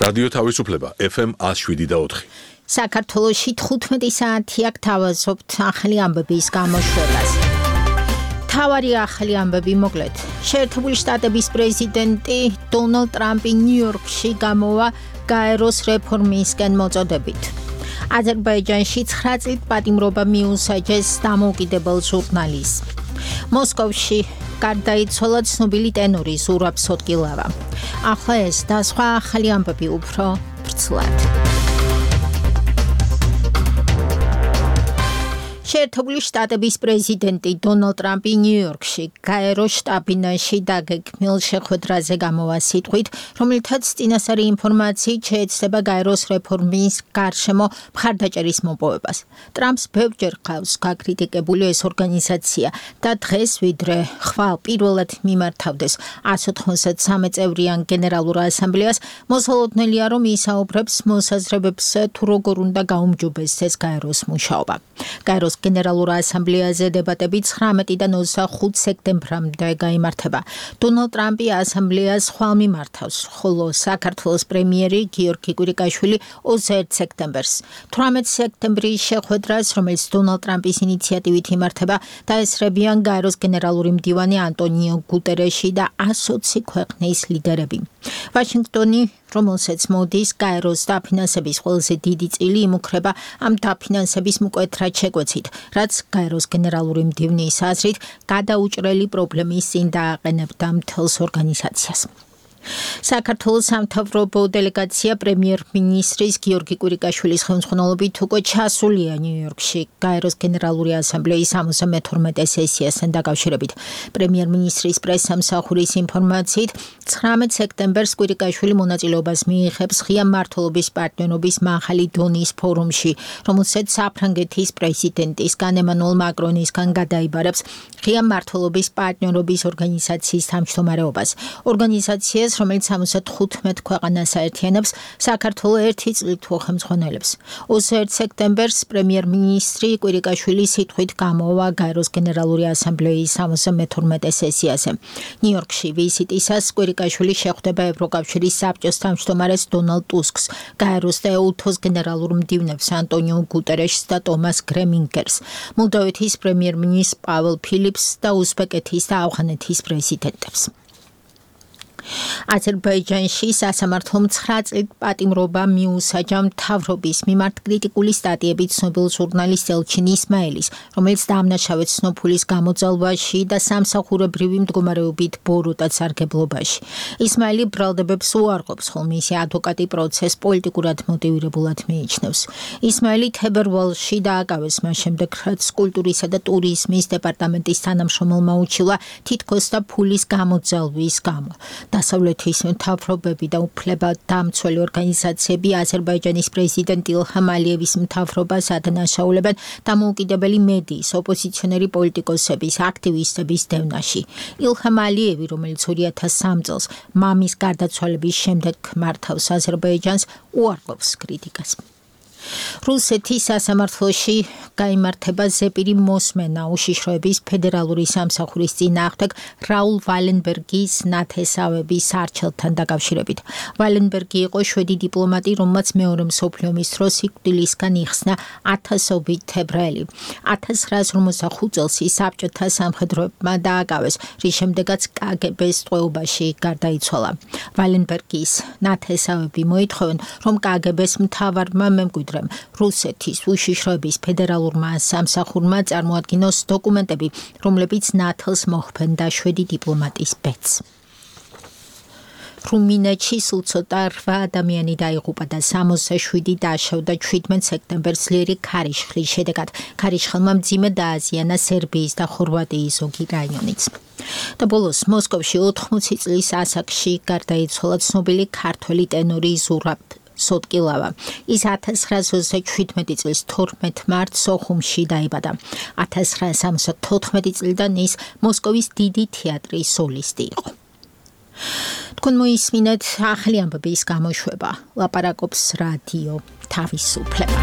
რადიო თავისუფლება FM 107.4. საქართველოში 15 საათია გთავაზობთ ახალი ამბების გამოშვებას. თავარი ახალი ამბები მოკლედ. შეერთებული შტატების პრეზიდენტი დონალდ ტრამპი ნიუ-იორკში გამოვა გაეროს რეფორმისკენ მოწოდებით. აზერბაიჯანში 9 წლით პატიმრობა მიუსაჯეს დამოუკიდებელ ჟურნალისტს. მოსკოვში გარდაიცვალა ცნობილი ტენორი ზურაბ სოტკილავა. ახლა ეს და სხვა ახალი ამბები უფრო ვრცლად. შეერთებული შტატების პრეზიდენტი დონალდ ტრამპი ნიუ-იორკში გაეროს შტაბ-ბინაში დაგეგმილ შეხვედრაზე გამოვა სიტყვით, რომელთაც წინასწარი ინფორმაციით შეეცდება გაეროს რეფორმის გარშემო მხარდაჭერის მოპოვებას. ტრამპს ბევრჯერ ჰყავს გაკრიტიკებული ეს ორგანიზაცია და დღეს ვიდრე ხვალ პირველად მიმართავდეს 193 წევრიან გენერალურ ასამბლეას, მოსალოდნელია, რომ ისაუბრებს მოსაზრებებზე თუ როგორ უნდა გაუმჯობესდეს გაეროს მუშაობა. გაეროს გენერალურ ასამბლეაზე დებატები 19-დან 25 სექტემბრამდე გაიმართება. დონალდ ტრამპი ასამბლეას ხვალ მიმართავს, ხოლო საქართველოს პრემიერი გიორგი კვირიკაშვილი 21 სექტემბერს. 18 სექტემბრის შეხვედრას, რომელიც დონალდ ტრამპის ინიციატივით იმართება, დაესწრებიან გაეროს გენერალური მდივანი ანტონიო გუტერეში და 120 ქვეყნის ლიდერები. ვაშინგტონი, რომელსაც მოდის გაეროს დაფინანსების ყველაზე დიდი წილი იმუქრება ამ დაფინანსების მკვეთრად შეკვეცით, რაც გაეროს გენერალური მდივნის აზრით გადაუჭრელი პრობლემის წინ დააყენებდა მთელს ორგანიზაციას. საქართველოს სამთავრობო დელეგაცია პრემიერ-მინისტრის გიორგი კვირიკაშვილის ხელმძღვანელობით უკვე ჩასულია ნიუ-იორკში გაეროს გენერალური ასამბლეის 72 სესიასთან დაკავშირებით. პრემიერ-მინისტრის პრესსამსახურის ინფორმაციით 19 სექტემბერს კვირიკაშვილი მონაწილეობას მიიღებს ღია მმართველობის პარტნიორობის მაღალი დონის ფორუმში, რომელსაც საფრანგეთის პრეზიდენტისგან ემანუელ მაკრონისგან გადაიბარებს ღია მმართველობის პარტნიორობის ორგანიზაციის თავმჯდომარეობას. ორგანიზაციას, რომელიც 75 ქვეყანას აერთიანებს, საქართველოს 1 წლით უხელმძღვანელებს. 21 სექტემბერს პრემიერ-მინისტრი კვირიკაშვილი სიტყვით გამოვა გაეროს გენერალური ასამბლეის 72 სესიაზე. ნიუ-იორკში ვიზიტისას კვირიკაშვილი შეხვდება ევროკავშირის საბჭოს თავმჯდომარეს დონალდ ტუსკს, გაეროს და ეუთოს გენერალურ მდივნებს ანტონიო გუტერეშს და ტომას გრემინგერს, მოლდოვეთის პრემიერ-მინისტრს პაველ ფილიპს და უზბეკეთის და ავღანეთის პრეზიდენტებს. აზერბაიჯანში სასამართლომ 9 წლით პატიმრობა მიუსაჯა მთავრობის მიმართ კრიტიკული სტატიებით ცნობილ ჟურნალისტ ელჩინ ისმაილის, რომელიც დაამნაშავეს სნოფულის გამოძალვაში და სამსახურებრივი მდგომარეობით ბოროტად სარგებლობაში. ისმაილი ბრალდებებს უარყოფს, ხოლო მისი ადვოკატი პროცესს პოლიტიკურად მოტივირებულად მიიჩნევს. ისმაილი თებერვალში დააკავეს მას შემდეგ, რაც კულტურისა და ტურიზმის დეპარტამენტის თანამშრომელმა უჩილა თითქოს და ფულის გამოძალვის გამო. დასავლეთის მთავრობები და უფლებადამცველი ორგანიზაციები აზერბაიჯანის პრეზიდენტ ილჰამ ალიევის მთავრობას ადანაშაულებენ დამოუკიდებელი მედიის, ოპოზიციონერი პოლიტიკოსების, აქტივისტების დევნაში. ილჰამ ალიევი, რომელიც 2003 წელს მამის გარდაცვალების შემდეგ მართავს აზერბაიჯანს, უარყოფს კრიტიკას. რუსეთის სასამართლოში გაიმართება ზეპირი მოსმენა უშიშროების ფედერალური სამსახურის წინააღმდეგ რაულ ვალენბერგის ნათესავების არჩევთან დაკავშირებით. ვალენბერგი იყო შვედი დიპლომატი, რომელმაც მეორე მსოფლიო ომის დროს სიკვდილისგან იხსნა ათასობით ებრაელი. 1945 წელს ის საბჭოთა სამხედროებმა დააკავეს, რის შემდეგაც კგბ-ს ტყვეობაში გარდაიცვალა. ვალენბერგის ნათესავები მოითხოვენ, რომ კგბ-ს მთავარმა მემკვიდრემ რუსეთის უშიშროების ფედერალურმა სამსახურმა წარმოადგინოს დოკუმენტები, რომლებიც ნათელს მოჰფენდა შვედი დიპლომატის ბედს. რუმინეთში სულ ცოტა 8 ადამიანი დაიღუპა და 67 დაშავდა 17 სექტემბერს ძლიერი ქარიშხლის შედეგად. ქარიშხალმა მძიმე დააზიანა სერბიის და ხორვატიის ზოგი რაიონიც. და ბოლოს მოსკოვში 80 წლის ასაკში გარდაიცვალა ცნობილი ქართველი ტენორი ზურაბ სოტკილავა. ის 1937 წლის 12 მარტს სოხუმში დაიბადა. 1974 წლიდან ის მოსკოვის დიდი თეატრის სოლისტი იყო. თქვენ მოისმინეთ ახალი ამბების გამოშვება. ლაპარაკობს რადიო თავისუფლება.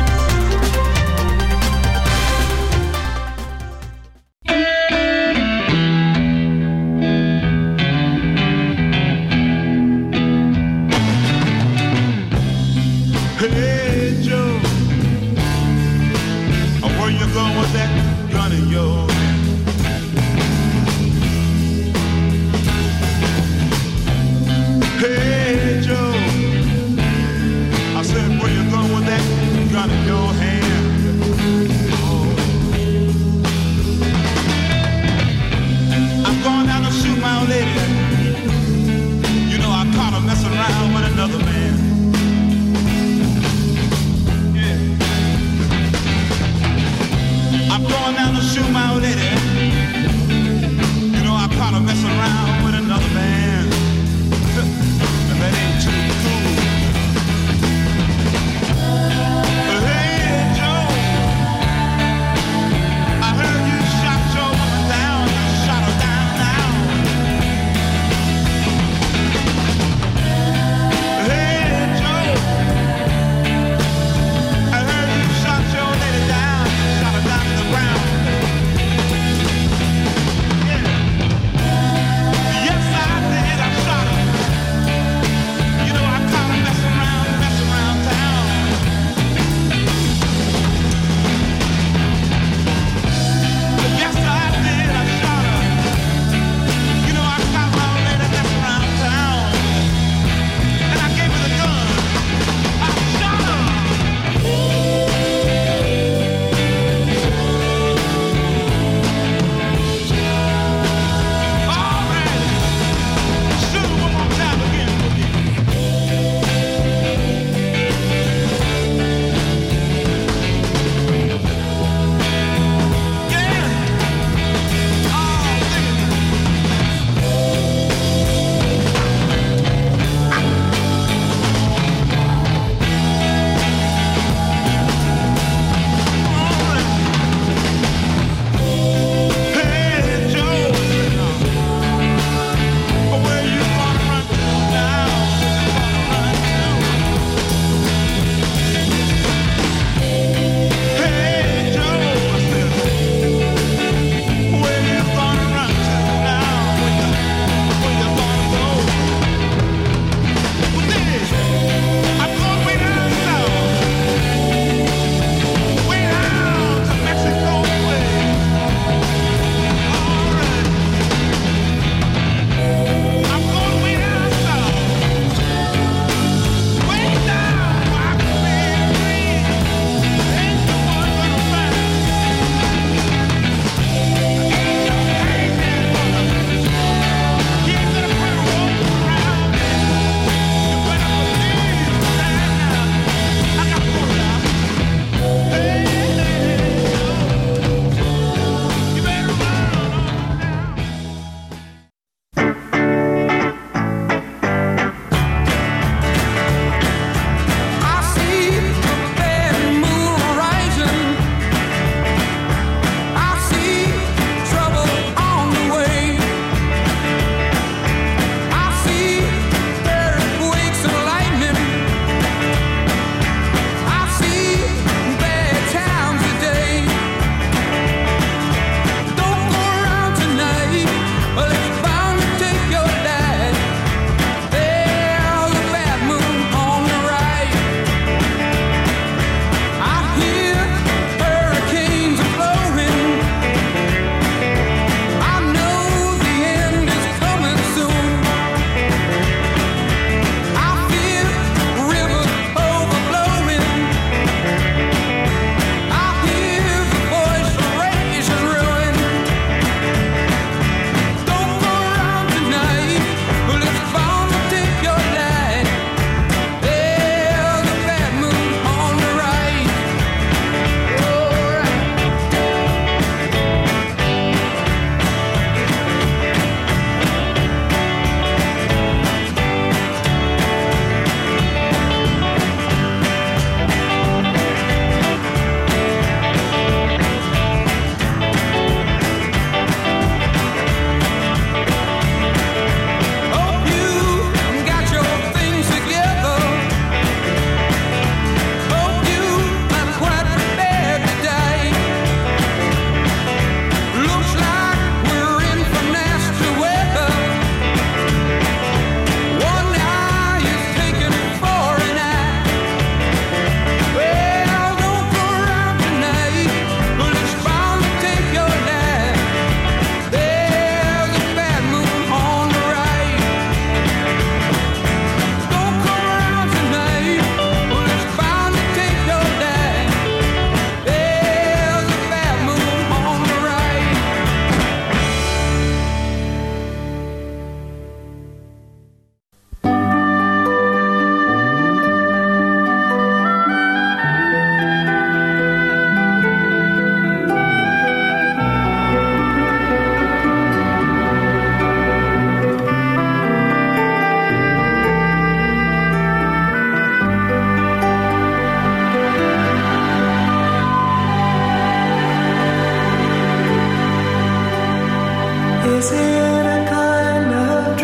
is it a kind of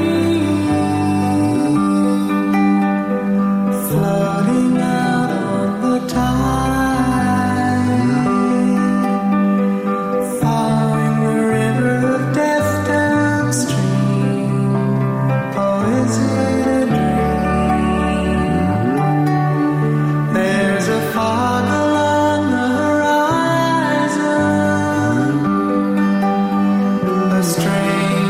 dream floating out on the tide, following the river of death downstream? Or is it a dream? There's a fog along the horizon, a strange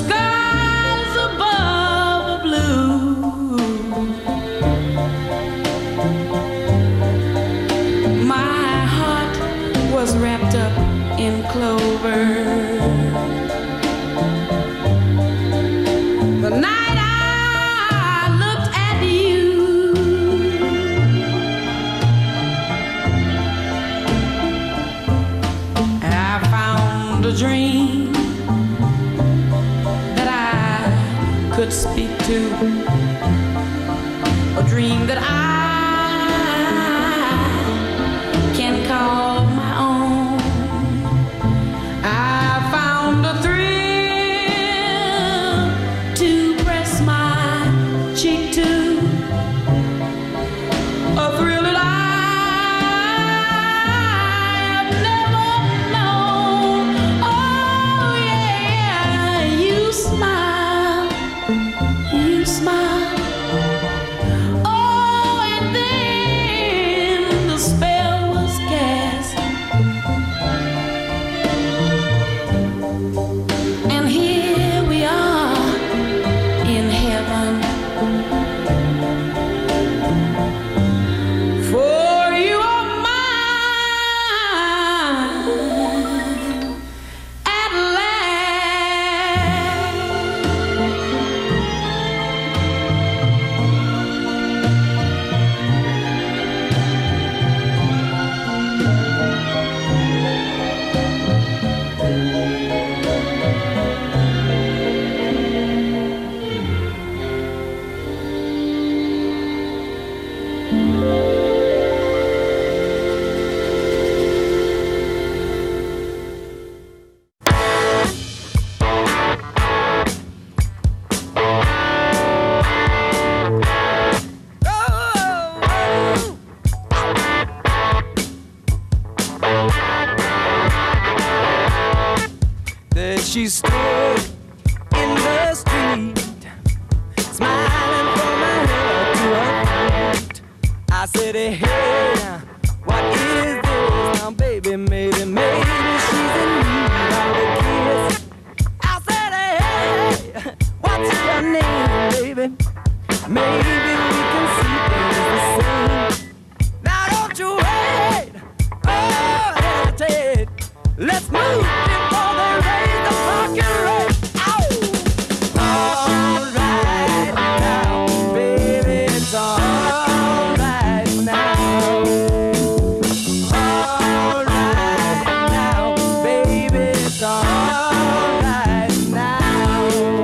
skies above are blue. My heart was wrapped up in clover. The night I looked at you, I found a dream that I could speak to, a dream that I can call my own. I found a thrill to press my cheek to, a thrill that I've never known. Oh yeah, you smile, you smile. Oh, and then the spell was cast, and here we are in heaven. For you are mine at last. There she stood in the street, smiling from her head to her feet. I said, hey, what is this now, baby? Maybe she's in need of a kiss. I said, hey, what's your name, baby? Maybe we can see things the same. Now don't you wait, oh, hesitate. Let's move before they raise the fucking rate. Ow! All right now, baby, it's all right now. All right now, baby, it's all right now.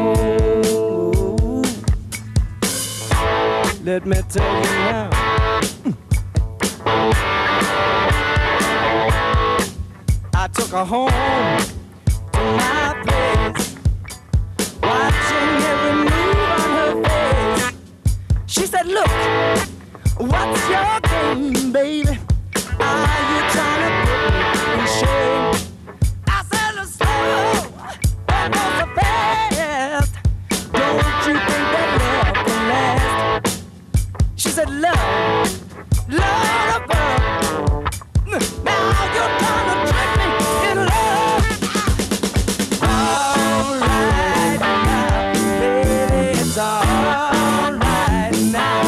Let me tell you now. I took her home to my place, watching every move on her face. She said, look, what's your game, baby? Are you trying to put me in shame? I said, look, slow, but not so fast. Don't you think that love can last? She said, love, love above. Now you're trying to trick me in love. All right now, baby, it's all right now.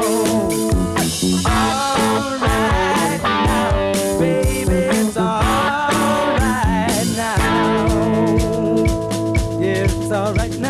All right now, baby, it's all right now. Yeah, it's all right now.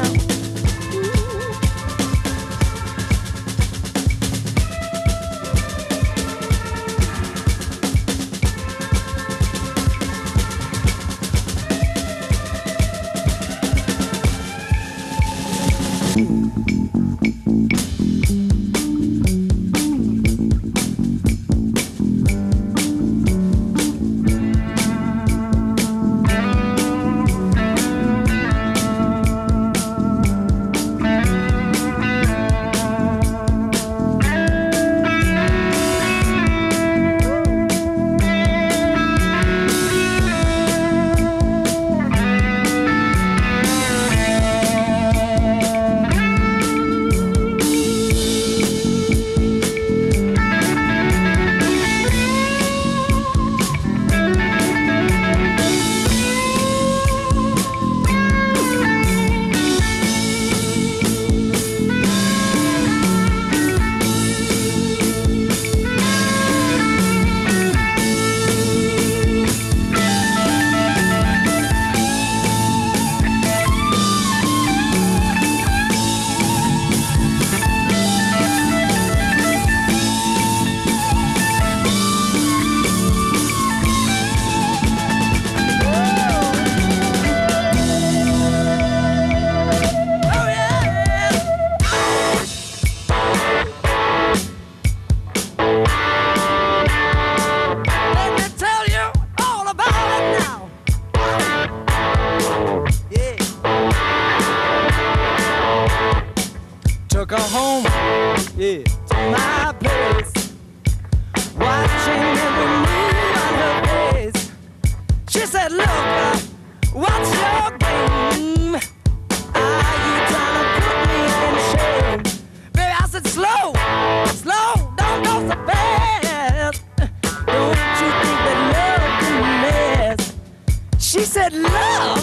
took her home, yeah, to my place, watching every move on her face. She said, look, what's your game? Are you trying to put me in shame? Baby, I said, slow, don't go so fast. Don't you think that love can last? She said, love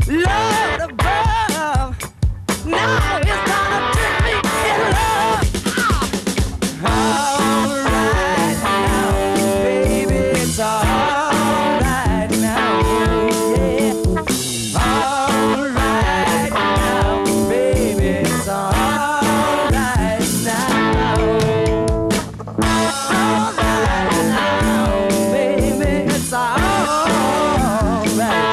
above. Now it's gonna turn me in love. All right now, baby, it's all right now, yeah. All right now, baby, it's all right now. All right now, baby, it's all right.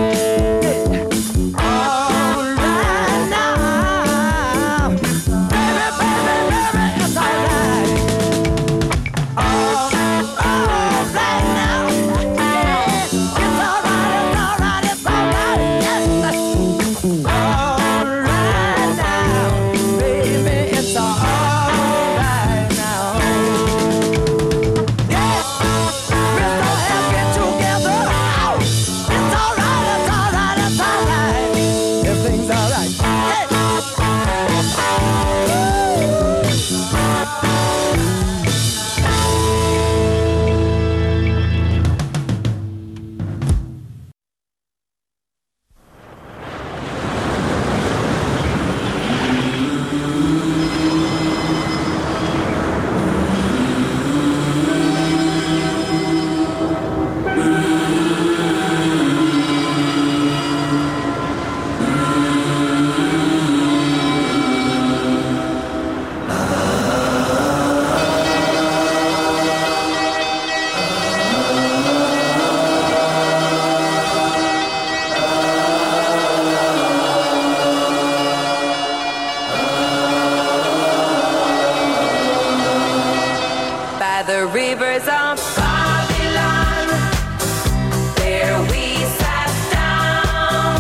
The rivers of Babylon, there we sat down.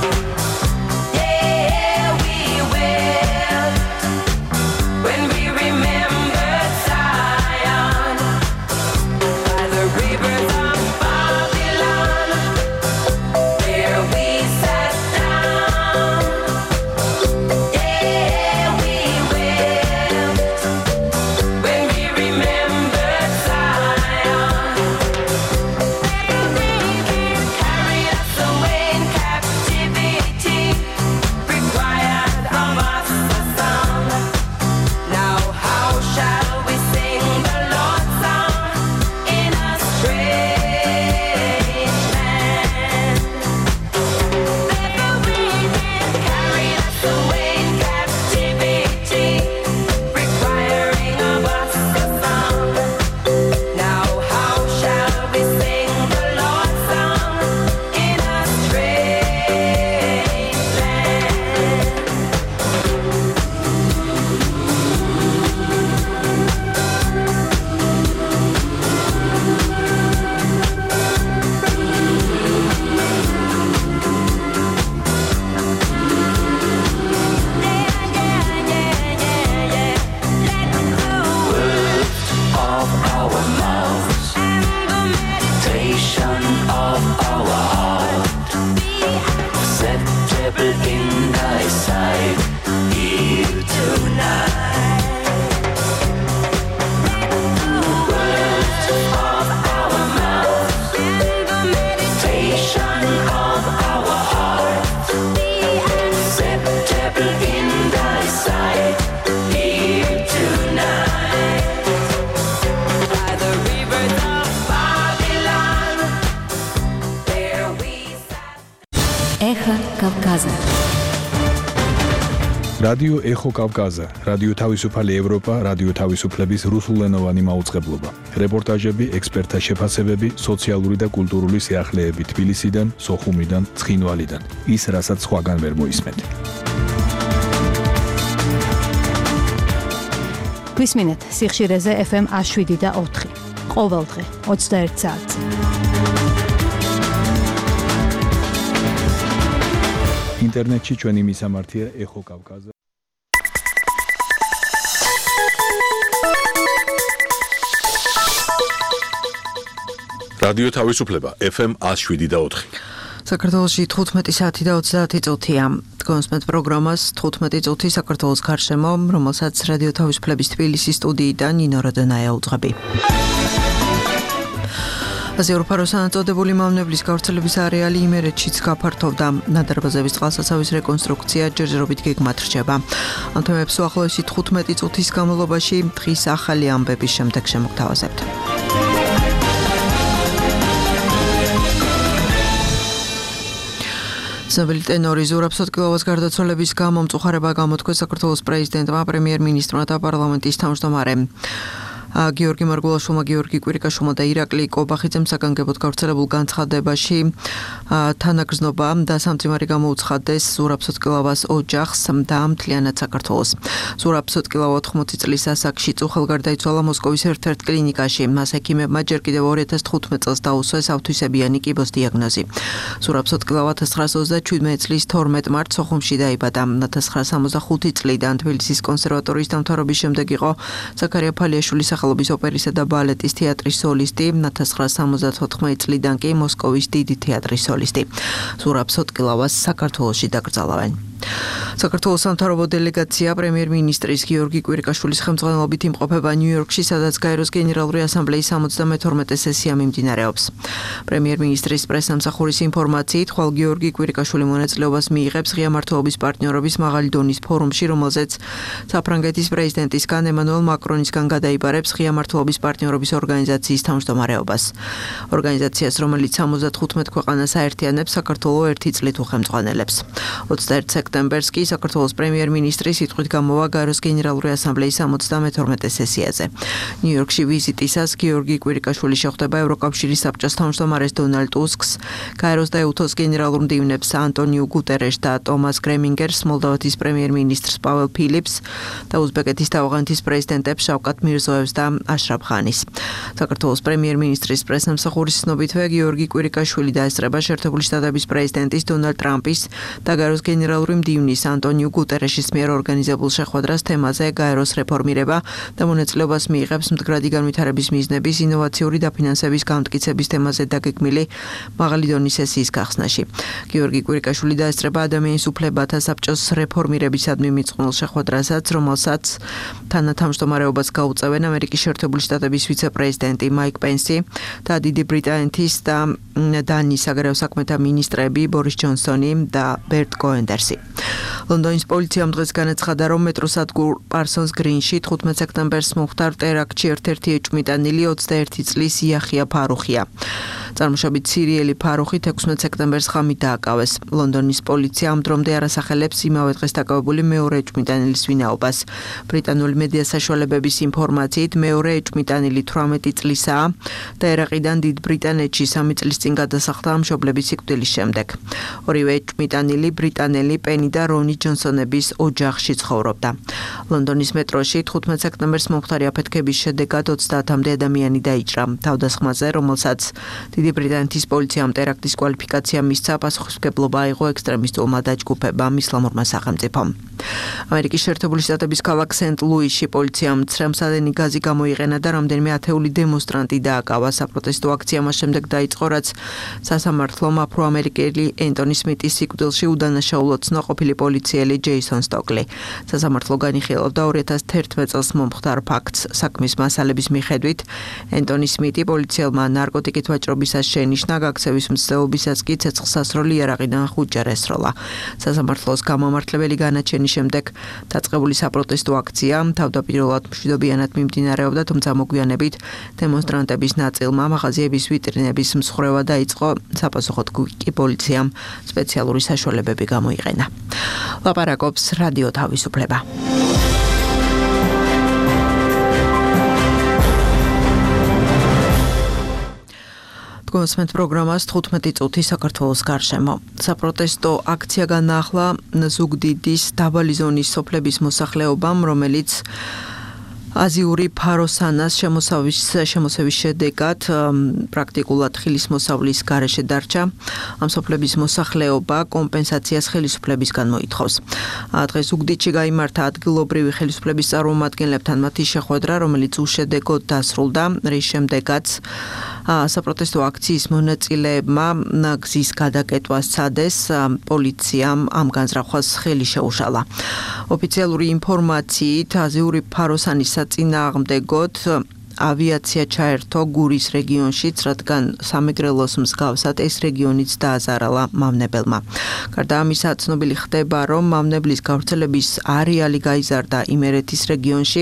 Yeah, we wept when we remembered Zion. By the rivers of Babylon, there we sat down. Yeah, we wept when we remembered Zion. Carried us away in captivity, required of us a song. Now how shall we sing the Lord's song in a strange land? Carried us away in captivity, requiring of us a song. Now how shall we sing the Lord's song in a strange land? Of our mouths and the meditation of our heart, acceptable in thy sight, here tonight. Words of our mouths and the meditation of our heart, acceptable in thy sight, here tonight. By the rivers of Babylon, there we sat. Эхо Кавказа. რადიო ეხო კავკაზა, რადიო თავისუფალი ევროპა, რადიო თავისუფლების რუსულენოვანი მაუწყებლობა. რეპორტაჟები, ექსპერტთა შეფასებები, სოციალური და კულტურული სიახლეები თბილისიდან, სოხუმიდან, ცხინვალიდან. ის, რასაც სხვაგან ვერ მოისმენთ. გვისმინეთ სიხშირეზე FM 107.4. ყოველდღე 21 საათზე. ინტერნეტში ჩვენი მისამართია ეხო კავკაზა. რადიო თავისუფლება FM 107.4. საქართველოში 15 საათი და 30 წუთია. გონსმეთ პროგრამას 15 წუთი საქართველოს გარშემო, რომელსაც რადიო თავისუფლების თბილისის სტუდიიდან ნინო როდონაია უძღვები. აზერბაიჯანის ანაწოდებული მავნებლის გავრცელების არეალი იმერეთშიც გაფართოვდა. ნადარბაზების წყალსაცავის რეკონსტრუქცია ჯერჯერობით გეგმად რჩება. ამ თემებს უახლოესი 15 წუთის განმავლობაში დღის ახალი ამბების შემდეგ შემოგთავაზებთ. ცნობილი ტენორი ზურაბ სოტკილოვას გარდაცვალების გამო მწუხარება გამოთქვეს საქართველოს პრეზიდენტმა, პრემიერ-მინისტრმა და პარლამენტის თავმჯდომარემ. გიორგი მარგულაშვილმა, გიორგი კვირიკაშვილმა და ირაკლი კობახიძემ საგანგებოდ გავრცელებულ განცხადებაში თანაგრძნობა და სამძიმარი გამოუცხადეს ზურაბ სოტკილოვას ოჯახს და მთლიანად საქართველოს. ზურაბ სოტკილოვა 80 წლის ასაკში წუხელ გარდაიცვალა მოსკოვის ერთ-ერთ კლინიკაში. მას ექიმებმა ჯერ კიდევ 2015 წელს დაუსვეს ავთვისებიანი კიბოს დიაგნოზი. ზურაბ სოტკილოვა 1927 წლის 12 მარტს სოხუმში დაიბადა. 1965 წლიდან თბილისის კონსერვატორიის დამთავრების შემდეგ იყო ზაქარია ფალიაშვილის სახელობის ოპერისა და ბალეტის თეატრის სოლისტი, 1974 წლიდან კი მოსკოვის დიდი თეატრის სოლისტი. ზურაბ სოტკილოვას საქართველოში დაკრძალავენ. საქართველოს სამთავრობო დელეგაცია პრემიერ-მინისტრის გიორგი კვირიკაშვილის ხელმძღვანელობით იმყოფება ნიუ-იორკში, სადაც გაეროს გენერალური ასამბლეის 72 სესია მიმდინარეობს. პრემიერ-მინისტრის პრესამსახურის ინფორმაციით, ხვალ გიორგი კვირიკაშვილი მონაწილეობას მიიღებს ღია მმართველობის პარტნიორობის მაღალი დონის ფორუმში, რომელზეც საფრანგეთის პრეზიდენტისგან ემანუელ მაკრონისგან გადაიბარებს ღია მმართველობის პარტნიორობის ორგანიზაციის თავმჯდომარეობას. ორგანიზაციას, რომელიც 75 ქვეყანას აერთიანებს, საქართველოს ერთი წლით უხელმძღვანელებს. 21 სექტემბერს კი საქართველოს პრემიერ-მინისტრი სიტყვით გამოვა გაეროს გენერალური ასამბლეის 72 სესიაზე. ნიუ-იორკში ვიზიტისას გიორგი კვირიკაშვილი შეხვდება ევროკავშირის საბჭოს თავმჯდომარეს დონალდ ტუსკს, გაეროს და ეუთოს გენერალურ მდივნებს ანტონიუ გუტერეშს და ტომას გრემინგერს, მოლდოვეთის პრემიერ-მინისტრს პაվել ფილიპს და უზბეკეთის და ავღანეთის პრეზიდენტებს შავკატ მირზოევს და აშრაფ ღანის. საქართველოს პრემიერ-მინისტრის პრესამსახურის ცნობითვე გიორგი კვირიკაშვილი დაესწრება შეერთებული შტატების პრეზიდენტის დონალდ ტრამპის და გაეროს გენერალური მდივნის ანტონიუ გუტერეშის მიერ ორგანიზებულ შეხვედრას თემაზე გაეროს რეფორმირება და მონაწილეობას მიიღებს მდგრადი განვითარების მიზნების, ინოვაციური დაფინანსების გამტკიცების თემაზე დაგეგმილი მაღალი დონის სესიის გახსნაში. გიორგი კვირიკაშვილი დაესწრება ადამიანის უფლებათა საბჭოს რეფორმირებისადმი მიწყვნილ შეხვედრასაც, რომელსაც თანათავმჯდომარეობას გაუწევენ ამერიკის შეერთებული შტატების ვიცე-პრეზიდენტი მაიკ პენსი და დიდი ბრიტანეთის და დანიის საგარეო საქმეთა მინისტრები ბორის ჯონსონი და ბერტ კოენდერსი. ლონდონის პოლიციამ დღეს განაცხადა, რომ მეტროსადგურ პარსონს გრინში 15 სექტემბერს მომხდარ ტერაქტში ერთ-ერთი ეჭვმიტანილი 21 წლის იახია ფარუხია. წარმოშობით სირიელი ფარუხი 16 სექტემბერს ღამით დააკავეს. ლონდონის პოლიცია ამ დრომდე არ ასახელებს იმავე დღეს დაკავებული მეორე ეჭვმიტანილის ვინაობას. ბრიტანული მედია საშუალებების ინფორმაციით, მეორე ეჭვმიტანილი 18 წლისაა და ერაყიდან დიდ ბრიტანეთში 3 წლის წინ გადასახლდა მშობლების სიკვდილის შემდეგ. ორივე ეჭვმიტანილი ბრიტანელი პენი და რონი ჯონსონების ოჯახში ცხოვრობდა. ლონდონის მეტროში 15 სექტემბერს მომხდარი აფეთქების შედეგად 30-მდე ადამიანი დაიჭრა. თავდასხმაზე, რომელსაც დიდი ბრიტანეთის პოლიციამ ტერაქტის კვალიფიკაცია მისცა, პასუხისმგებლობა აიღო ექსტრემისტულმა დაჯგუფებამ ისლამურმა სახელმწიფომ. ამერიკის შეერთებული შტატების ქალაქ სენტ-ლუისში პოლიციამ მცრემსადენი გაზი გამოიყენა და რამდენიმე ათეული დემონსტრანტი დააკავა. საპროტესტო აქცია მას შემდეგ დაიწყო, რაც სასამართლომ აფრო-ამერიკელი ენტონი სმიტის სიკვდილში udანაშაულოდ ცნო ყოფილი პოლიციელი ჯეისონ სტოკლი. სასამართლო განიხილავდა 2011 წელს მომხდარ ფაქტს. საქმის მასალების მიხედვით, ენტონი სმიტი პოლიციელმა ნარკოტიკით ვაჭრობისას შენიშნა, გაქცევის მცდელობისას კი ცეცხლსასროლი იარაღიდან 5 ჯერ ესროლა. სასამართლოს გამომართლებელი განაჩენის შემდეგ დაწყებული საპროტესტო აქცია თავდაპირველად მშვიდობიანად მიმდინარეობდა, თუმცა მოგვიანებით დემონსტრანტების ნაწილმა მაღაზიების ვიტრინების მსხრევა დაიწყო. საპასუხოდ კი პოლიციამ სპეციალური საშუალებები გამოიყენა. ლაპარაკობს რადიო თავისუფლება. გონსმეთ პროგრამას 15 წუთი საქართველოს გარშემო. საპროტესტო აქცია განაახლა ზუგდიდის დაბალი ზონის სოფლების მოსახლეობამ, რომელიც აზიური ფაროსანას შემოსევის შედეგად პრაქტიკულად ხილის მოსავლის გარეშე დარჩა. ამ სოფლების მოსახლეობა კომპენსაციას ხელისუფლებისგან მოითხოვს. დღეს უგდიდში გაიმართა ადგილობრივი ხელისუფლების წარმომადგენლებთან მათი შეხვედრა, რომელიც უშედეგოდ დასრულდა, რის შემდეგაც საპროტესტო აქციის მონაწილეებმა გზის გადაკეტვას სცადეს, პოლიციამ ამ განზრახვას ხელი შეუშალა. ოფიციალური ინფორმაციით აზიური ფაროსანის საწინააღმდეგოდ ავიაცია ჩაერთო გურის რეგიონშიც, რადგან სამეგრელოს მსგავსად ეს რეგიონიც დააზარალა მავნებელმა. გარდა ამისა, ცნობილი ხდება, რომ მავნებლის გავრცელების არეალი გაიზარდა იმერეთის რეგიონში.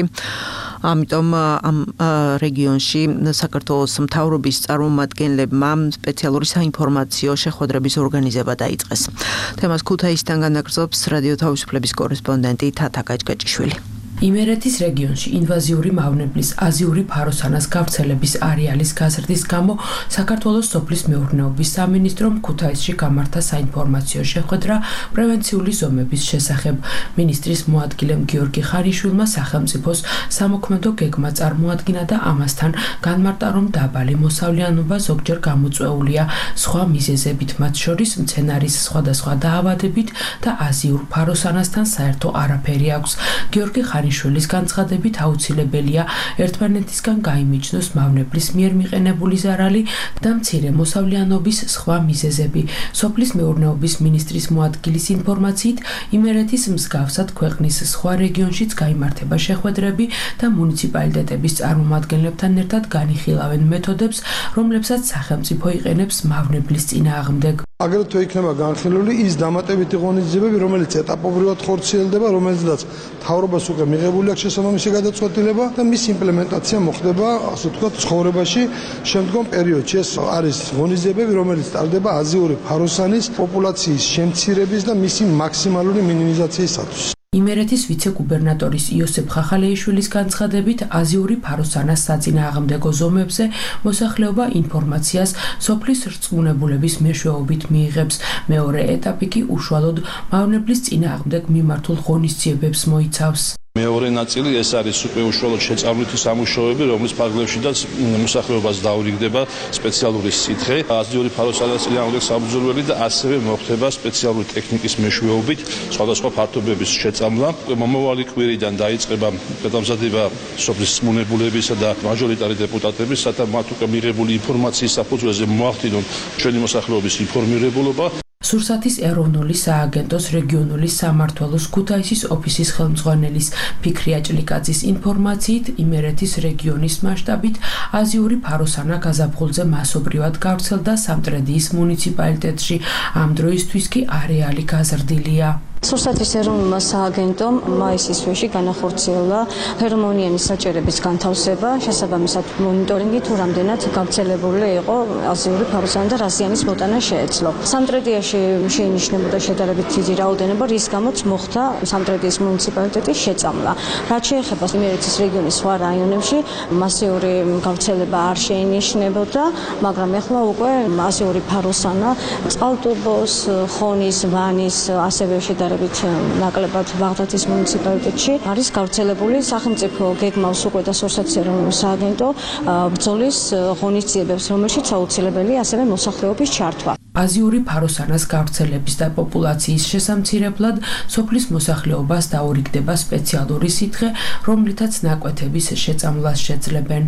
ამიტომ ამ რეგიონში საქართველოს მთავრობის წარმომადგენლებმა სპეციალური საინფორმაციო შეხვედრების ორგანიზება დაიწყეს. თემას ქუთაისიდან განაგრძობს რადიო თავისუფლების კორესპონდენტი თათა გაჭგაჭიშვილი. იმერეთის რეგიონში ინვაზიური მავნებლის აზიური ფაროსანას გავრცელების არეალის გაზრდის გამო საქართველოს სოფლის მეურნეობის სამინისტრომ ქუთაისში გამართა საინფორმაციო შეხვედრა პრევენციული ზომების შესახებ. მინისტრის მოადგილემ გიორგი ხანიშვილმა სახელმწიფოს სამოქმედო გეგმა წარმოადგინა და ამასთან განმარტა, რომ დაბალი მოსავლიანობა ზოგჯერ გამოწვეულია სხვა მიზეზებით, მათ შორის მცენარის სხვადასხვა დაავადებით და აზიურ ფაროსანასთან საერთო არაფერი აქვს. გიორგი ხანიშვილის განცხადებით აუცილებელია ერთმანეთისგან გაიმიჯნოს მავნებლის მიერ მიყენებული ზარალი და მცირე მოსავლიანობის სხვა მიზეზები. სოფლის მეურნეობის მინისტრის მოადგილის ინფორმაციით, იმერეთის მსგავსად ქვეყნის სხვა რეგიონშიც გაიმართება შეხვედრები და მუნიციპალიტეტების წარმომადგენლებთან ერთად განიხილავენ მეთოდებს, რომლებსაც სახელმწიფო იყენებს მავნებლის წინააღმდეგ. აგრეთვე იქნება განხილული ის დამატებითი ღონისძიებები, რომელიც ეტაპობრივად ხორციელდება, რომელზედაც მთავრობას უკვე მიღებული აქვს შესაბამისი გადაწყვეტილება და მის იმპლემენტაცია მოხდება, ასე ვთქვათ, ცხოვრებაში შემდგომ პერიოდში. ეს არის ღონისძიებები, რომელიც ტარდება აზიური ფაროსანის პოპულაციის შემცირების და მისი მაქსიმალური მინიმიზაციისათვის. იმერეთის ვიცე-გუბერნატორის იოსებ ხახალეიშვილის განცხადებით, აზიური ფაროსანას საწინააღმდეგო ზომებზე მოსახლეობა ინფორმაციას სოფლის რწმუნებულების მეშვეობით მიიღებს. მეორე ეტაპი კი უშუალოდ მავნებლის წინააღმდეგ მიმართულ ღონისძიებებს მოიცავს. მეორე ნაწილი ეს არის უკვე უშუალოდ შეწამლითი სამუშაოები, რომლის ფარგლებშიც მოსახლეობას დაურიგდება სპეციალური სითხე, აზიური ფაროსანას წინააღმდეგ საბრძოლველი და ასევე მოხდება სპეციალური ტექნიკის მეშვეობით სხვადასხვა ფართობების შეწამლა. მომავალი კვირიდან დაიწყება გადამზადება სოფლის რწმუნებულებისა და მაჟორიტარი დეპუტატების, სათა მათ უკვე მიღებული ინფორმაციის საფუძველზე მოახდინონ ჩვენი მოსახლეობის ინფორმირებულობა. სურსათის ეროვნული სააგენტოს რეგიონული სამმართველოს ქუთაისის ოფისის ხელმძღვანელის ფიქრი აჭლიკაძის ინფორმაციით, იმერეთის რეგიონის მასშტაბით აზიური ფაროსანა გაზაფხულზე მასობრივად გავრცელდა სამტრედიის მუნიციპალიტეტში. ამ დროისთვის კი არეალი გაზრდილია. სურსათის ეროვნულმა სააგენტომ მაისის თვეში განახორციელა ფერომონიანი საჭერების განთავსება, შესაბამისად მონიტორინგი თუ რამდენად გავრცელებული იყო აზიური ფაროსანა და რა ზიანის მოტანა შეეძლო. სამტრედიაში შეინიშნებოდა შედარებით დიდი რაოდენობა, რის გამოც მოხდა სამტრედიის მუნიციპალიტეტის შეწამლა. რაც შეეხება იმერეთის რეგიონის სხვა რაიონებში, მასიური გავრცელება არ შეინიშნებოდა, მაგრამ ეხლა უკვე აზიური ფაროსანა წყალტუბოს, ხონის, ვანის, ასევე შედარებით ნაკლებად ბაღდათის მუნიციპალიტეტში არის გავრცელებული. სახელმწიფო გეგმავს უკვე და სურსათის ეროვნული სააგენტო ბრძოლის ღონისძიებებს, რომელშიც აუცილებელია ასევე მოსახლეობის ჩართვა. აზიური ფაროსანას გავრცელების და პოპულაციის შესამცირებლად სოფლის მოსახლეობას დაურიგდება სპეციალური სითხე, რომლითაც ნაკვეთების შეწამლას შეძლებენ.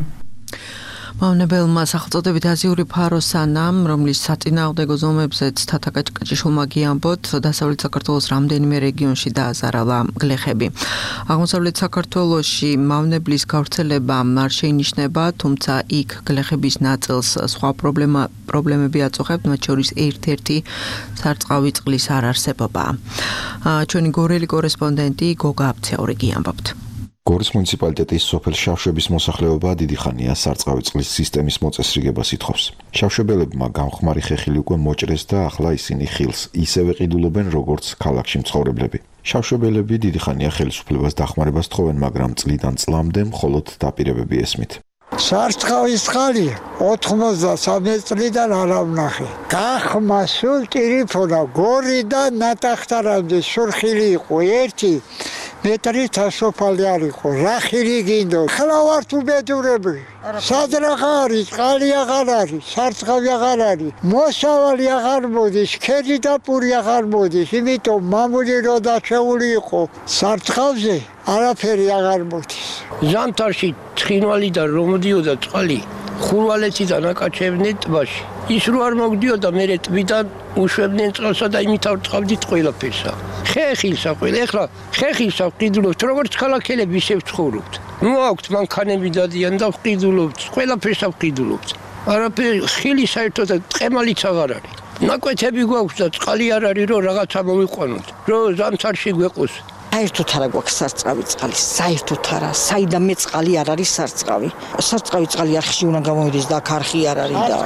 მავნებელმა სახელწოდებით აზიური ფაროსანამ, რომლის საწინააღმდეგო ზომებზეც თათა გაჭგაჭიშვილმა გიამბოთ, დასავლეთ საქართველოს რამდენიმე რეგიონში დააზარალა გლეხები. აღმოსავლეთ საქართველოში მავნებლის გავრცელება არ შეინიშნება, თუმცა იქ გლეხების ნაწილს სხვა პრობლემები აწუხებთ, მათ შორის ერთ-ერთი სარწყავი წყლის არარსებობაა. ჩვენი გორელი კორესპონდენტი გოგა აბცეური გიამბობთ. გორის მუნიციპალიტეტის სოფელ შავშების მოსახლეობა დიდი ხანია სარწყავი წყლის სისტემის მოწესრიგებას ითხოვს. შავშებელებმა გამხმარი ხეხილი უკვე მოჭრეს და ახლა ისინი ხილს ისევე ყიდულობენ, როგორც ქალაქში მცხოვრებლები. შავშებელები დიდი ხანია ხელისუფლებას დახმარებას თხოვენ, მაგრამ წლიდან წლამდე მხოლოდ დაპირებები ესმით. სარწყავის წყალი 93 წლიდან არ ავნახე. გახმა სულ ტირიფონა გორიდან ნატახტარამდე სურხილი იყო ერთი. მეტრი თასოფალი არ იყო. რა ხილი გინდო? ხლა ვარ თუ ბედურები. სადრაღა არის, წყალი აღარ არის, სარწყავი აღარ არის. მოსავალი აღარ მოდის, ქედი და პური აღარ მოდის. იმიტომ მამული რო დაჩეული იყო სარწყავზე, არაფერი აღარ მოდის. ზამთარში ცხინვალიდან რომ მოდიოდა წყალი, ხურვალეთიდან აკაჩებდნენ ტბაში. ის რო არ მოგდიოდა, მერე ტბიდან უშვებდნენ წყალსა და იმით ავწყავდით ყველაფერსა. ხეხილსა ყველა, ეხლა ხეხილსა ვყიდულობთ, როგორც ქალაქელები ისე ვცხოვრობთ. მოაქვთ მანქანები დადიან და ვყიდულობთ, ყველაფერსა ვყიდულობთ. არაფერი ხილი საერთოდ ტყემალიც აღარ არის. ნაკვეთები გვაქვს და წყალი არ არის, რომ რაღაცა მოვიყვანოთ, რომ ზამთარში გვეყოს. საერთოდ არა გვაქვს სარწყავი წყალი, საერთოდ არა. საიდან მე წყალი არ არის სარწყავი. სარწყავი წყალი არხში უნდა გამოვიდეს და აქ არხი არ არის და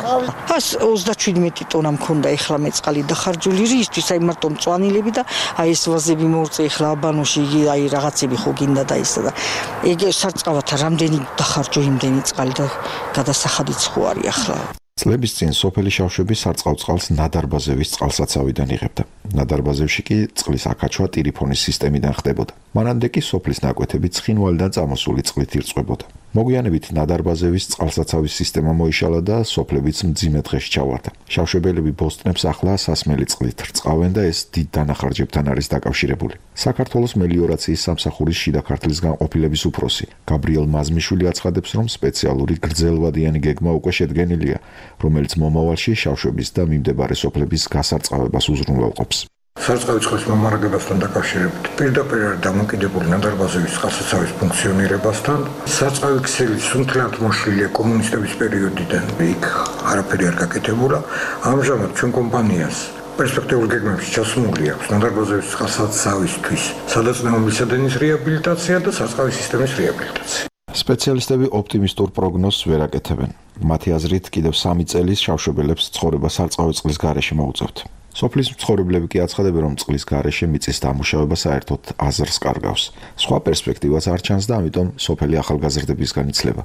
137 ტონა მქონდა ეხლა მე წყალი დახარჯული რისთვის, აი მარტო მწვანილები და აი ეს ვაზები მოვწე ეხლა აბანოში, აი რაღაცები ხო გინდა და ესა და ეგ სარწყავათა რამდენი დახარჯო იმდენი წყალი და გადასახადიც ხო არის ახლა. წლების წინ სოფელი შავშები სარწყავ წყალს ნადარბაზევის წყალსაცავიდან იღებდა. ნადარბაზევში კი წყლის აკაჩვა ტირიფონის სისტემიდან ხდებოდა. მანამდე კი სოფლის ნაკვეთები ცხინვალიდან წამოსული წყლით ირწყვებოდა. მოგვიანებით ნადარბაზევის წყალსაცავის სისტემა მოიშალა და სოფლებიც მძიმე დღეში ჩავარდა. შავშებელები ბოსტნებს ახლა სასმელი წყლით რწყავენ და ეს დიდ დანახარჯებთან არის დაკავშირებული. საქართველოს მელიორაციის სამსახურის შიდა ქართლის განყოფილების უფროსი გაბრიელ მაზმიშვილი აცხადებს, რომ სპეციალური გრძელვადიანი გეგმა უკვე შედგენილია, რომელიც მომავალში შავშების და მიმდებარე სოფლების გასარწყავებას უზრუნველყოფს. სარწყავი წყლის მომარაგებასთან დაკავშირებით პირდაპირ არის დამოკიდებული ნადარბაზევის წყალსაცავის ფუნქციონირებასთან. სარწყავი ქსელი სუნთლად მოშლილია კომუნისტების პერიოდიდან, იქ არაფერი არ გაკეთებულა. ამჟამად ჩვენ კომპანიას პერსპექტიულ გეგმებში ჩასმული აქვს ნადარბაზევის წყალსაცავისთვის სადაწნეულისა დენის რეაბილიტაცია და სარწყავი სისტემის რეაბილიტაცია. სპეციალისტები ოპტიმისტურ პროგნოზს ვერ აკეთებენ. მათი აზრით, კიდევ 3 წელი შავშებელებს ცხოვრება სარწყავი წყლის გარეშე მოუწევთ. სოფლის მცხოვრებლები კი აცხადებენ, რომ წყლის გარეშე მიწის დამუშავება საერთოდ აზრს კარგავს. სხვა პერსპექტივაც არ ჩანს და ამიტომ სოფელი ახალგაზრდებისგან იცლება.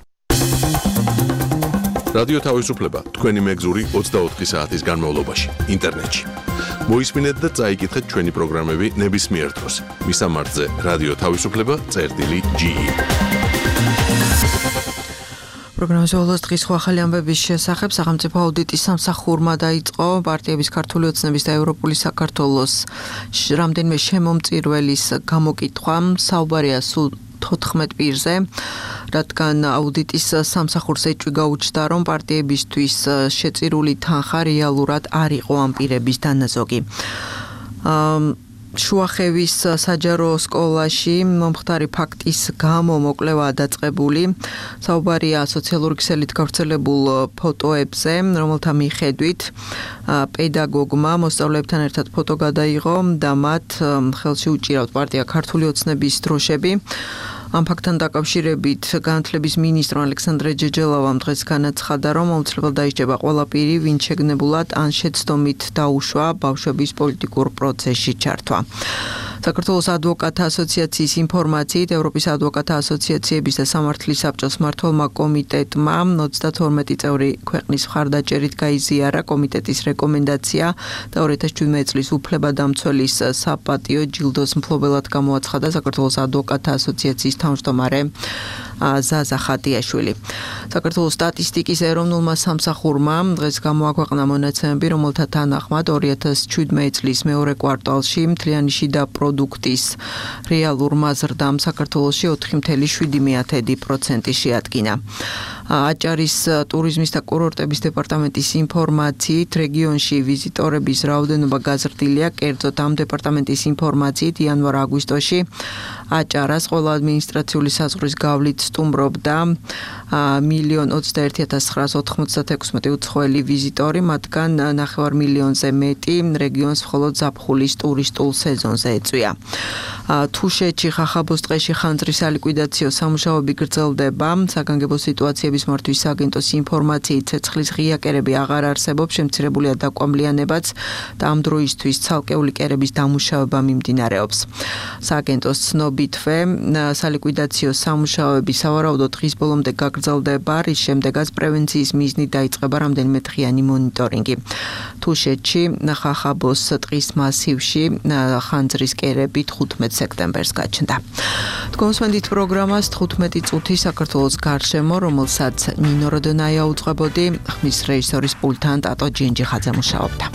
რადიო თავისუფლება თქვენი მეგზური 24 საათის განმავლობაში ინტერნეტში. მოისმინეთ და წაიკითხეთ ჩვენი პროგრამები ნებისმიერ დროს. მისამართზე რადიო თავისუფლება.ge პროგრამის ბოლოს დღის ახალი ამბების შესახებ სახელმწიფო აუდიტის სამსახურმა დაიწყო პარტიების ქართული ოცნების და ევროპული საქართველოს რამდენიმე შემომწირველის გამოკითხვა. საუბარია სულ 14 პირზე, რადგან აუდიტის სამსახურს ეჭვი გაუჩნდა, რომ პარტიებისთვის შეწირული თანხა რეალურად არ იყო ამ პირების დანაზოგი. შუახევის საჯარო სკოლაში მომხდარი ფაქტის გამო მოკვლევაა დაწყებული. საუბარია სოციალური ქსელით გავრცელებულ ფოტოებზე, რომელთა მიხედვით პედაგოგმა მოსწავლეებთან ერთად ფოტო გადაიღო და მათ ხელში უჭირავთ პარტია ქართული ოცნების დროშები. ამ ფაქტთან დაკავშირებით განათლების მინისტრმა ალექსანდრე ჯეჯელოვამ დღეს განაცხადა, რომ აუცილებლად დაიჭრება ყველა პირი, ვინც შეგნებულად ან შეცდომით დაუშვა ბავშვების პოლიტიკურ პროცესში ჩართვა. საქართველოს ადვოკატთა ასოციაციის ინფორმაციით, ევროპის ადვოკატთა ასოციაციების და სამართლის საბჭოს მმართველმა კომიტეტმა 32 წევრი ქვეყნის მხარდაჭერით გაიზიარა კომიტეტის რეკომენდაცია და 2017 წლის უფლებადამცველის საპატიო ჯილდოს მფლობელად გამოაცხადა საქართველოს ადვოკატთა ასოციაციის თავმჯდომარე ზაზა ხატიაშვილი. საქართველოს სტატისტიკის ეროვნულმა სამსახურმა დღეს გამოაქვეყნა მონაცემები, რომელთა თანახმად 2017 წლის მეორე კვარტალში მთლიანი შიდა პროდუქტის რეალურმა ზრდამ საქართველოში 4,7% შეადგინა. აჭარის ტურიზმის და კურორტების დეპარტამენტის ინფორმაციით, რეგიონში ვიზიტორების რაოდენობა გაზრდილია, კერძოდ ამ დეპარტამენტის ინფორმაციით იანვარ-აგვისტოში აჭარას ყველა ადმინისტრაციული საზღვრის გავლით სტუმრობდა 1,21,996 უცხოელი ვიზიტორი, მათგან 9 მილიონზე მეტი რეგიონს მხოლოდ ზაფხულის ტურისტულ სეზონზე ეწვია. თუშეთში ხახაბოს ტყეში ხანძრის სალიკვიდაციო სამუშაოები გრძელდება, საგანგებო სიტუაციების გადაწყვეტილების მართვის სააგენტოს ინფორმაციით ცეცხლის ღია კერები აღარ არსებობს, შემცირებულია დაკვამლიანებაც და ამ დროისთვის ცალკეული კერების დამუშავება მიმდინარეობს. სააგენტოს ცნობითვე სალიკვიდაციო სამუშაოები სავარაუდოდ დღის ბოლომდე გაგრძელდება, რის შემდეგაც პრევენციის მიზნით დაიწყება რამდენიმე დღიანი მონიტორინგი. თუშეთში ხახაბოს ტყის მასივში ხანძრის კერები 15 სექტემბერს გაჩნდა. თქვენსმენდით პროგრამას 15 წუთი საქართველოს გარშემო, რომელსაც ნინო როდონაია უძღვებოდი, ხმის რეჟისორის პულტთან ტატო ჯინჯიხაძე მუშაობდა.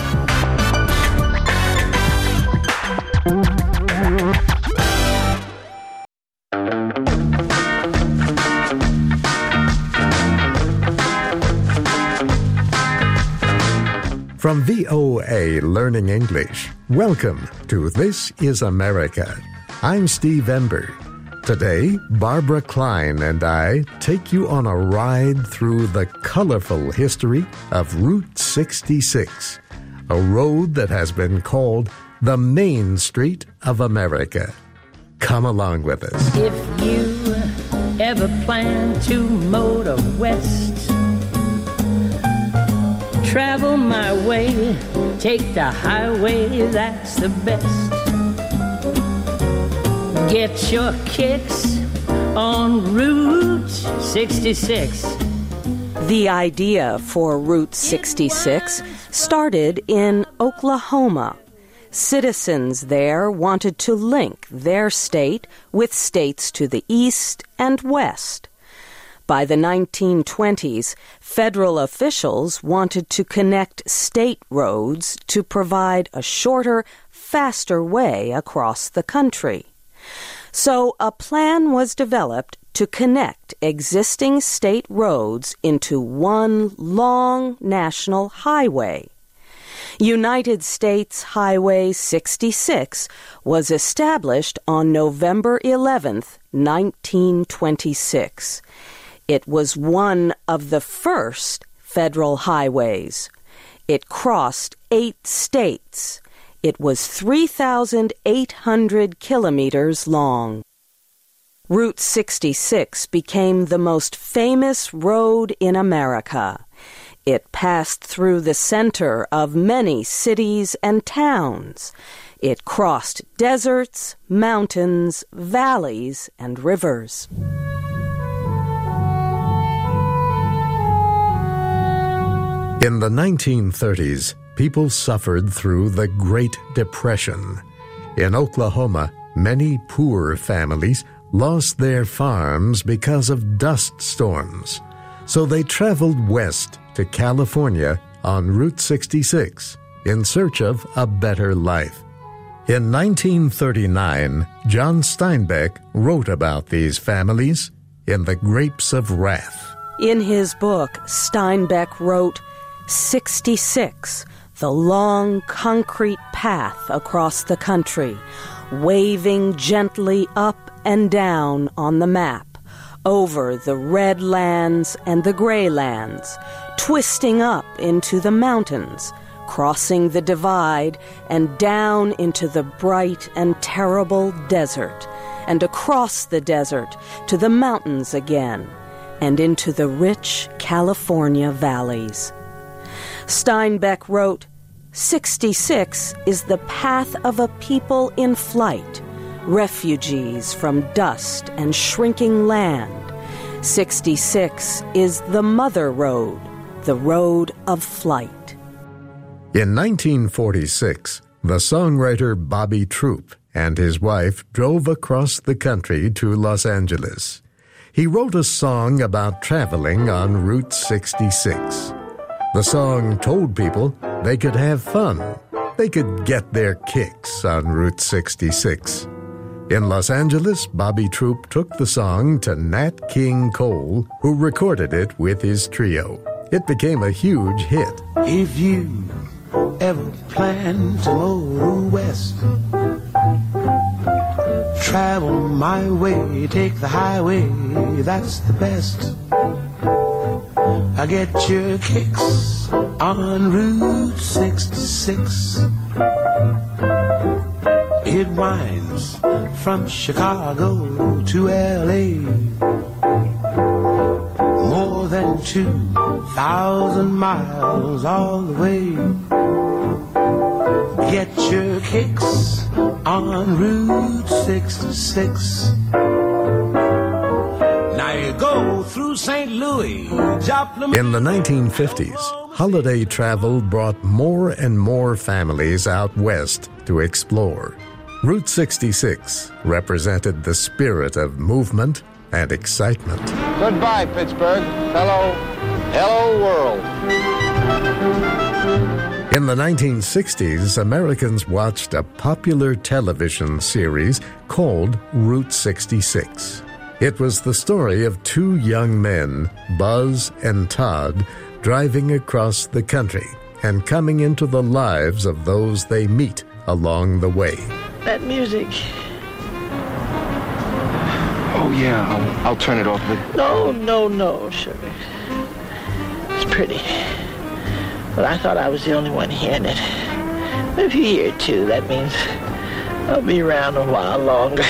From VOA Learning English, welcome to This is America. I'm Steve Ember. Today, Barbara Klein and I take you on a ride through the colorful history of Route 66, a road that has been called the Main Street of America. Come along with us. If you ever plan to motor west, travel my way, take the highway, that's the best. Get your kicks on Route 66. The idea for Route 66 started in Oklahoma. Citizens there wanted to link their state with states to the east and west. By the 1920s, federal officials wanted to connect state roads to provide a shorter, faster way across the country. So a plan was developed to connect existing state roads into one long national highway. United States Highway 66 was established on November 11th, 1926. It was one of the first federal highways. It crossed 8 states. It was 3,800 kilometers long. Route 66 became the most famous road in America. It passed through the center of many cities and towns. It crossed deserts, mountains, valleys, and rivers. In the 1930s, people suffered through the Great Depression. In Oklahoma, many poor families lost their farms because of dust storms. So they traveled west to California on Route 66 in search of a better life. In 1939, John Steinbeck wrote about these families in The Grapes of Wrath. In his book, Steinbeck wrote, 66, the long concrete path across the country, waving gently up and down on the map, over the red lands and the gray lands, twisting up into the mountains, crossing the divide and down into the bright and terrible desert, and across the desert to the mountains again, and into the rich California valleys. Steinbeck wrote, 66 is the path of a people in flight, refugees from dust and shrinking land. 66 is the mother road, the road of flight. In 1946, the songwriter Bobby Troup and his wife drove across the country to Los Angeles. He wrote a song about traveling on Route 66. The song told people they could have fun. They could get their kicks on Route 66. In Los Angeles, Bobby Troup took the song to Nat King Cole, who recorded it with his trio. It became a huge hit. If you ever plan to motor west, travel my way, take the highway, that's the best. I get your kicks on Route 66. It winds from Chicago to L.A. More than 2,000 miles all the way. Get your kicks on Route 66. Now you go through St. Louis, Joplin. In the 1950s, holiday travel brought more and more families out west to explore. Route 66 represented the spirit of movement and excitement. Goodbye, Pittsburgh. Hello, world. In the 1960s, Americans watched a popular television series called Route 66. It was the story of two young men, Buzz and Todd, driving across the country and coming into the lives of those they meet along the way. That music. Oh, yeah, I'll turn it off. No, sugar. It's pretty. But I thought I was the only one hearing it. But if you hear it too, that means I'll be around a while longer.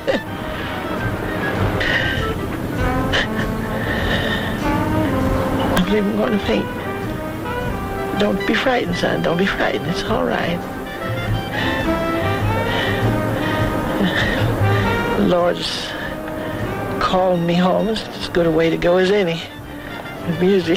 I'm even going to faint. Don't be frightened, son. Don't be frightened. It's all right. The Lord's calling me home. It's as good a way to go as any. With music.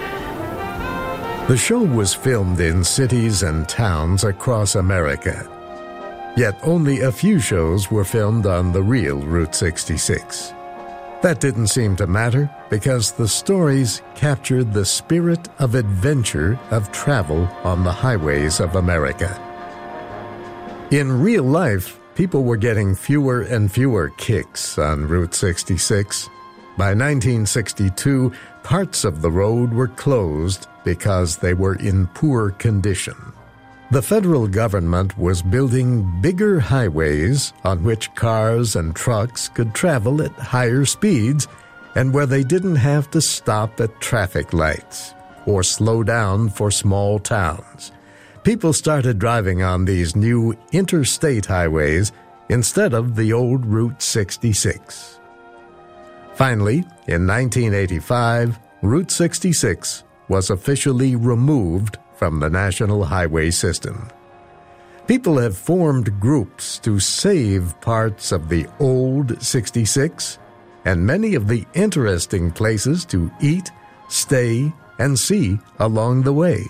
The show was filmed in cities and towns across America. Yet only a few shows were filmed on the real Route 66. That didn't seem to matter because the stories captured the spirit of adventure of travel on the highways of America. In real life, people were getting fewer and fewer kicks on Route 66. By 1962, parts of the road were closed because they were in poor condition. The federal government was building bigger highways on which cars and trucks could travel at higher speeds and where they didn't have to stop at traffic lights or slow down for small towns. People started driving on these new interstate highways instead of the old Route 66. Finally, in 1985, Route 66 was officially removed from the national highway system. People have formed groups to save parts of the old 66 and many of the interesting places to eat, stay, and see along the way.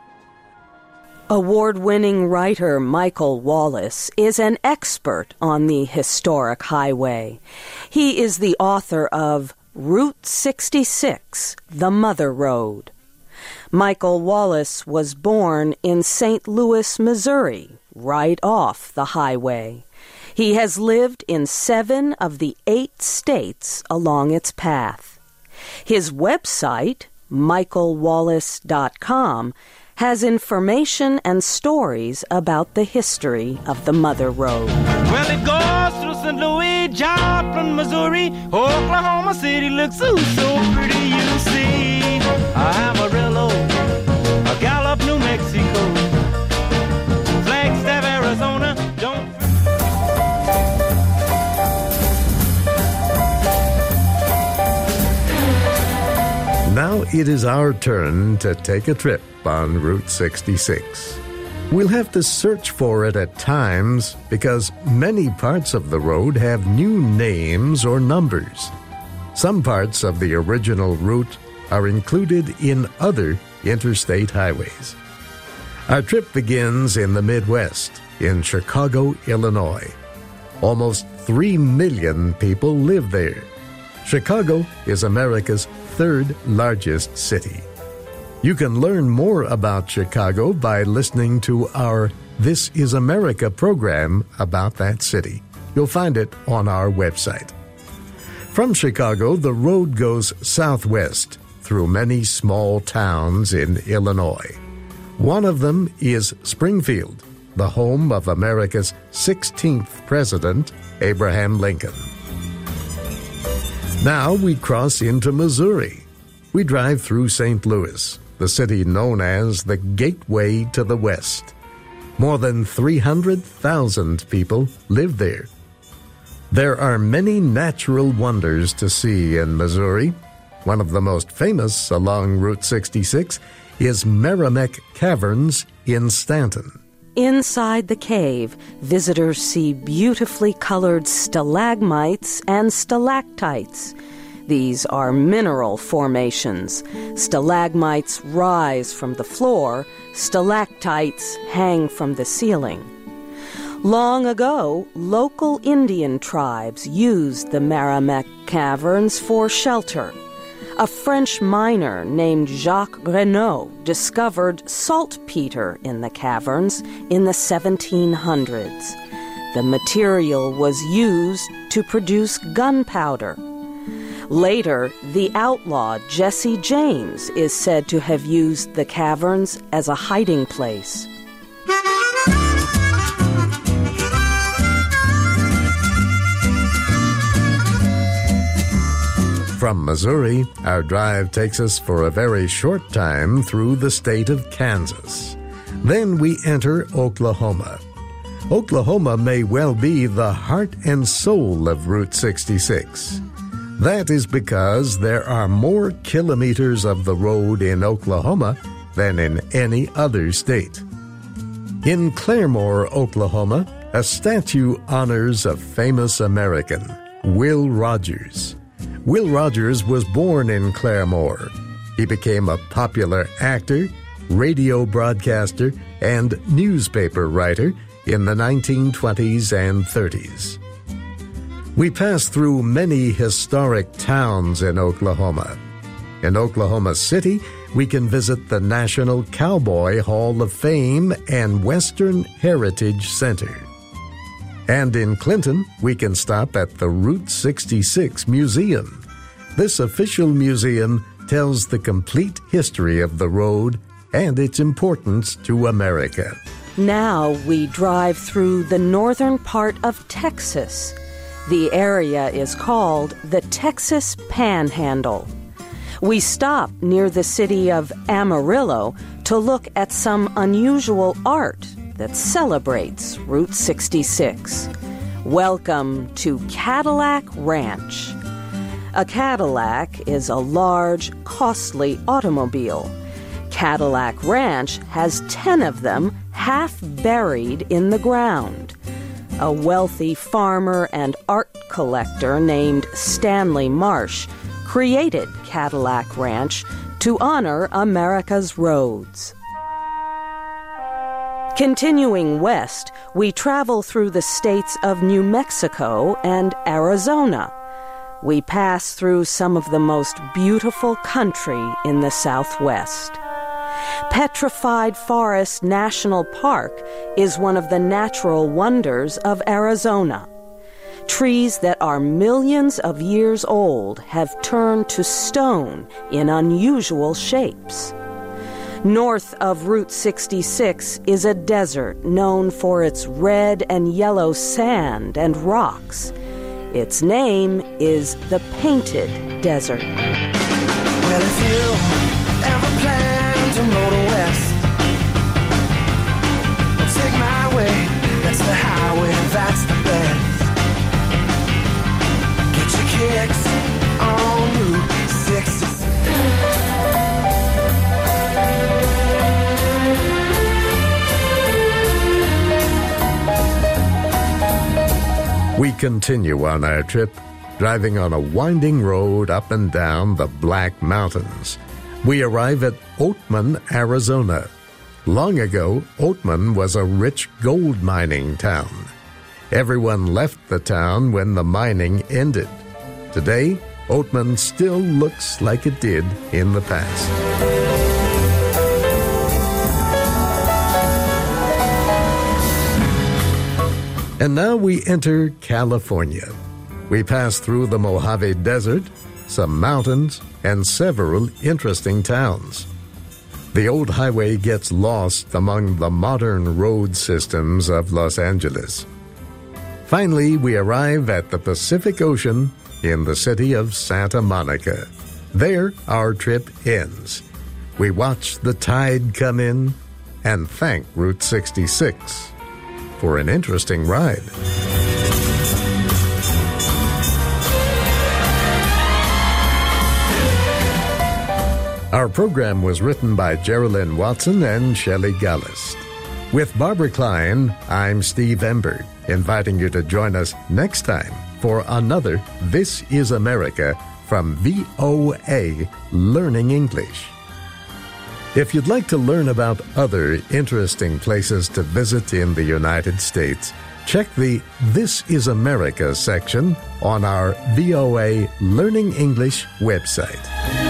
Award-winning writer Michael Wallace is an expert on the historic highway. He is the author of Route 66, The Mother Road. Michael Wallace was born in St. Louis, Missouri, right off the highway. He has lived in 7 of the 8 states along its path. His website, michaelwallace.com, has information and stories about the history of the Mother Road. Well, it goes through St. Louis, Joplin, Missouri, Oklahoma City looks so pretty, you see. Amarillo, Gallup, New Mexico, Flagstaff, Arizona, don't... Now it is our turn to take a trip on Route 66. We'll have to search for it at times because many parts of the road have new names or numbers. Some parts of the original route are included in other interstate highways. Our trip begins in the Midwest, in Chicago, Illinois. Almost 3 million people live there. Chicago is America's 3rd largest city. You can learn more about Chicago by listening to our This Is America program about that city. You'll find it on our website. From Chicago, the road goes southwest through many small towns in Illinois. One of them is Springfield, the home of America's 16th president, Abraham Lincoln. Now we cross into Missouri. We drive through St. Louis, the city known as the Gateway to the West. More than 300,000 people live there. There are many natural wonders to see in Missouri. One of the most famous along Route 66 is Merrimack Caverns in Stanton. Inside the cave, visitors see beautifully colored stalagmites and stalactites. These are mineral formations. Stalagmites rise from the floor, stalactites hang from the ceiling. Long ago, local Indian tribes used the Merrimack Caverns for shelter. A French miner named Jacques Renaud discovered saltpeter in the caverns in the 1700s. The material was used to produce gunpowder. Later, the outlaw Jesse James is said to have used the caverns as a hiding place. From Missouri, our drive takes us for a very short time through the state of Kansas. Then we enter Oklahoma. Oklahoma may well be the heart and soul of Route 66. That is because there are more kilometers of the road in Oklahoma than in any other state. In Claremore, Oklahoma, a statue honors a famous American, Will Rogers. Will Rogers was born in Claremore. He became a popular actor, radio broadcaster, and newspaper writer in the 1920s and 30s. We pass through many historic towns in Oklahoma. In Oklahoma City, we can visit the National Cowboy Hall of Fame and Western Heritage Center. And in Clinton, we can stop at the Route 66 Museum. This official museum tells the complete history of the road and its importance to America. Now we drive through the northern part of Texas. The area is called the Texas Panhandle. We stop near the city of Amarillo to look at some unusual art that celebrates Route 66. Welcome to Cadillac Ranch. A Cadillac is a large, costly automobile. Cadillac Ranch has 10 of them half buried in the ground. A wealthy farmer and art collector named Stanley Marsh created Cadillac Ranch to honor America's roads. Continuing west, we travel through the states of New Mexico and Arizona. We pass through some of the most beautiful country in the Southwest. Petrified Forest National Park is one of the natural wonders of Arizona. Trees that are millions of years old have turned to stone in unusual shapes. North of Route 66 is a desert known for its red and yellow sand and rocks. Its name is the Painted Desert. Well, if you ever plan to motor west, take my way, that's the highway, that's the best. Get your kicks on Route 66. We continue on our trip, driving on a winding road up and down the Black Mountains. We arrive at Oatman, Arizona. Long ago, Oatman was a rich gold mining town. Everyone left the town when the mining ended. Today, Oatman still looks like it did in the past. And now we enter California. We pass through the Mojave Desert, some mountains, and several interesting towns. The old highway gets lost among the modern road systems of Los Angeles. Finally, we arrive at the Pacific Ocean in the city of Santa Monica. There, our trip ends. We watch the tide come in and thank Route 66 for an interesting ride. Our program was written by Geraldine Watson and Shelley Gallist. With Barbara Klein, I'm Steve Embert, inviting you to join us next time for another This is America from VOA Learning English. If you'd like to learn about other interesting places to visit in the United States, check the This is America section on our VOA Learning English website.